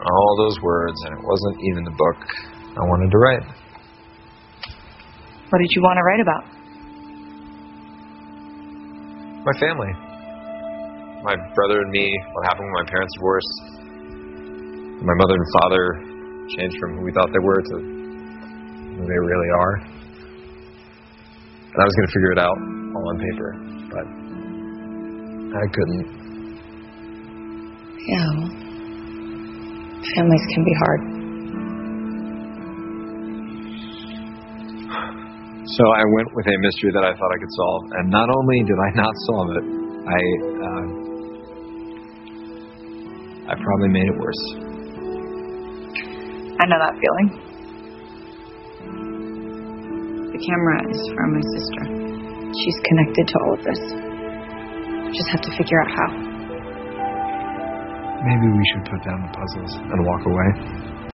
all those words, and it wasn't even the book I wanted to write. What did you want to write about? My family. My brother and me, what happened when my parents divorced. My mother and father changed from who we thought they were to who they really are. And I was going to figure it out all on paper, but I couldn't. Yeah, well, families can be hard. So I went with a mystery that I thought I could solve, and not only did I not solve it, I probably made it worse. I know that feeling. The camera is from my sister. She's connected to all of this. Just have to figure out how. Maybe we should put down the puzzles and walk away.